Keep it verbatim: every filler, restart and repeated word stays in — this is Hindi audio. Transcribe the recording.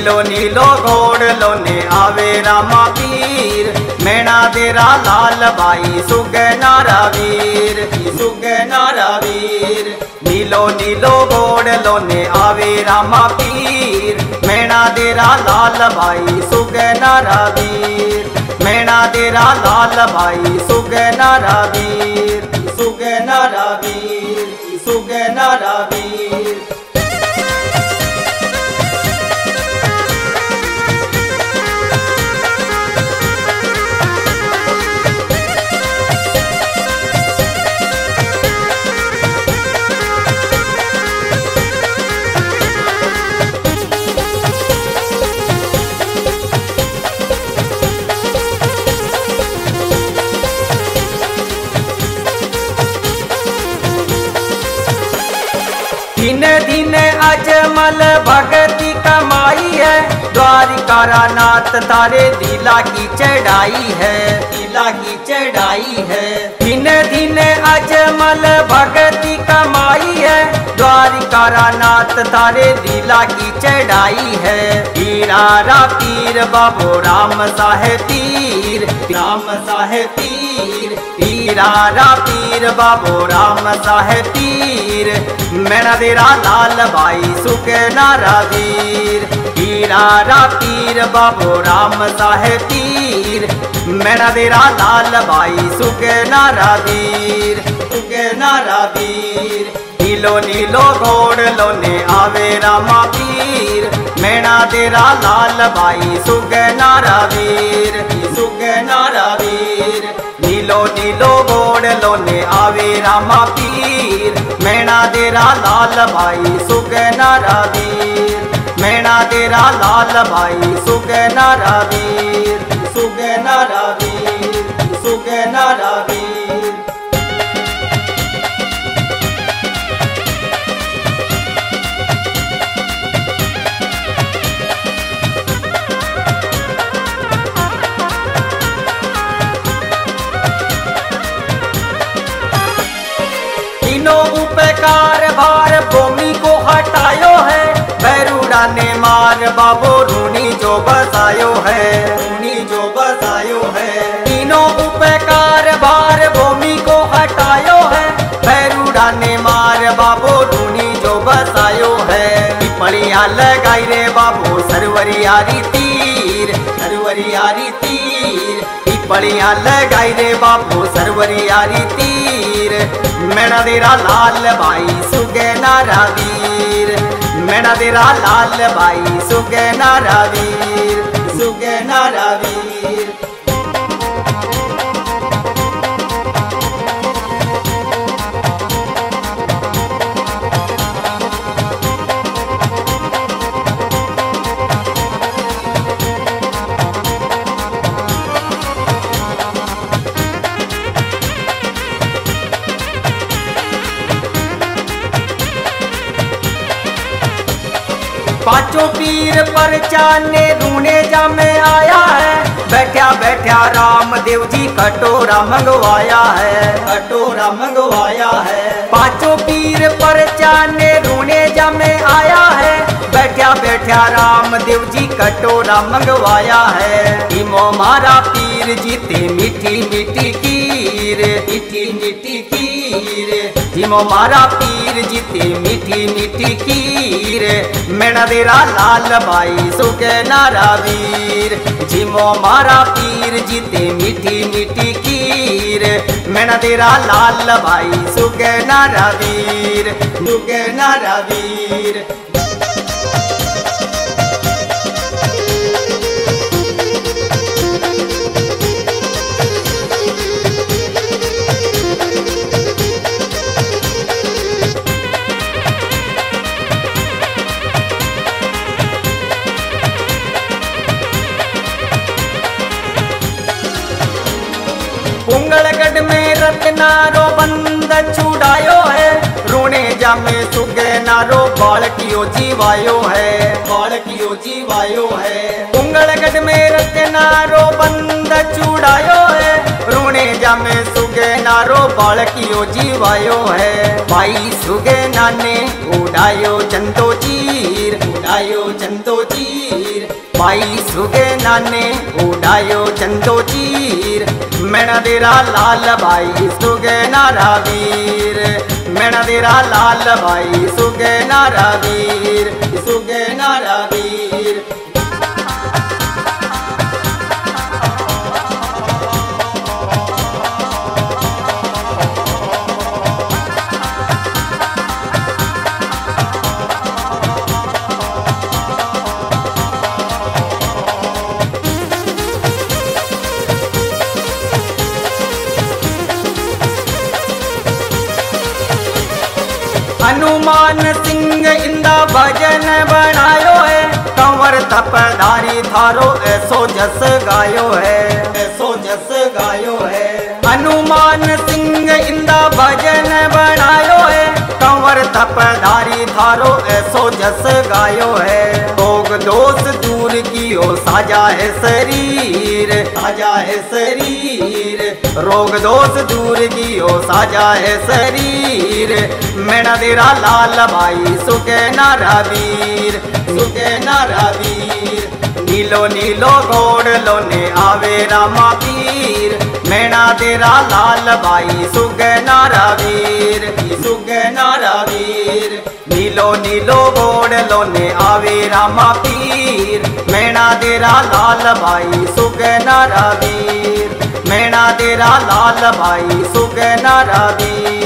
नीलो नीलो घोड़ लोने आवे रामा पीर, मैना तेरा लाल भाई सुगना वीर, सुगना वीर। नीलो नीलो घोड़ लोने आवे रामा पीर, मैना तेरा लाल भाई सुगना वीर, मैना तेरा लाल भाई सुगना वीर, सुगना वीर, सुगना वीर। दिन दिन अजमल भगती कमाई है, द्वारिका नाथ तारे दिला की चढ़ाई है, दिला की चढ़ाई है। दिन दिन अजमल भगती कमाई है, द्वारिका नाथ तारे दिला की चढ़ाई है। हीरा पीर बाबो राम साहे तीर, राम साहे तीर, हीरा पीर बाबो राम साहे तीर, मैना तेरा लाल भाई सुगना वीर। हीरा पीर बाबो राम साहे तीर, मैना तेरा लाल भाई सुगना वीर, सुगना वीर। नीलो नीलो घोड़ लोने आवे रामा पीर, मैना तेरा लाल भाई सुगना वीर, सुगना वीर। नीलो नीलो घोड़ लोने आवे रामा पीर, मैना तेरा लाल भाई सुगना वीर, मैना तेरा लाल भाई सुगना वीर, सुगना वीर, सुगना वीर। उपकार भार भूमि को हटायो है, भैरूड़ा ने मार बाबो रूनी जो बसायो है, रूनी जो बसायो है। तीनों उपकार भार भूमि को हटायो है, भैरूड़ा ने मार बाबो रूनी जो बसायो है। पिपलिया लगाई रे बाबो सरवरियारी तीर, सरवरियारी तीर, पिपलिया लगाई रे बाबो सरवरियारी तीर, मैना तेरा लाल भाई सुगना वीर, मैना तेरा लाल भाई सुगना वीर, सुगना वीर। पांचों पीर पर चाने रूने जामे आया है, बैठा बैठा राम देव जी कटोरा मंगवाया है, कटोरा मंगवाया है। पांचों पीर पर चाने रूने जामे आया है, बैठा बैठा राम देव जी कटोरा मंगवाया है। इमो मारा पीर जीते मीठी मीठी खीर, मीठी मीठी खीर, जिमो मारा पीर जीते मीठी मीठी खीर, मैना तेरा लाल भाई सुगना वीर। जिमो मारा पीर जीते मीठी मीठी खीर, मैना तेरा लाल भाई सुगना वीर, सुगना वीर। कुंगलगढ़ में रत्नारो बंद छुड़ायो है, रोने जामे सुगनारो बालकियो जीवायो है, बालकियो जीवायो है। कुंगलगढ़ में रत्नारो बंद छुड़ायो है, रोने जामे सुगनारो बालकियो जीवायो है। भाई सुगना ने उड़ायो चंदो चीर, उड़ायो चंदो चीर, भाई सुगेना ने उड़ायो चंदो चीर, मैना तेरा लाल भाई सुगेना रावीर, मैना तेरा लाल भाई सुगेना रावीर, सुगेना रावीर। हनुमान सिंह इंदा भजन बनायो है, कंवर तपधारी थारो ऐसो जस गायो है, ऐसो जस गायो है। हनुमान सिंह इंदा भजन बनायो है, कंवर तपधारी थारो ऐसो जस गायो है। रोग दोष दूर कियो साजा है शरीर, साजा है शरीर, रोग दोष दूर कियो साजा है शरीर, मैना तेरा लाल भाई सुगेना रावीर, सुगेना रावीर। नीलो नीलो घोड़ लोने आवे रामा पीर, मैना तेरा लाल भाई सुगेना रावीर, सुगेना रावीर। नीलो नीलो घोड़ लोने आवे रामा पीर, मैना तेरा लाल भाई सुगेना रावीर, मैना तेरा लाल भाई सुगेना रावीर।